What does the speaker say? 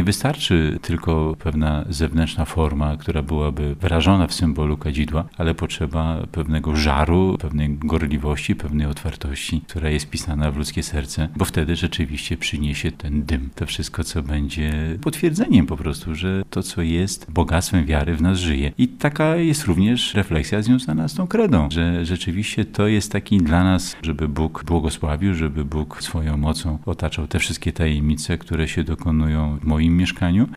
wystarczy tylko pewna zewnętrzna forma, która byłaby wyrażona w symbolu kadzidła, ale potrzeba pewnego żaru, pewnej gorliwości, pewnej otwartości, która jest pisana w ludzkie serce, bo wtedy rzeczywiście przyniesie ten dym. To wszystko, co będzie potwierdzeniem po prostu, że to, co jest bogactwem wiary, w nas żyje. I taka jest również refleksja związana z tą kredą, że rzeczywiście to jest taki dla nas, żeby Bóg błogosławił, żeby Bóg swoją mocą otaczał te wszystkie tajemnice, które się dokonują w moim mieszkaniu,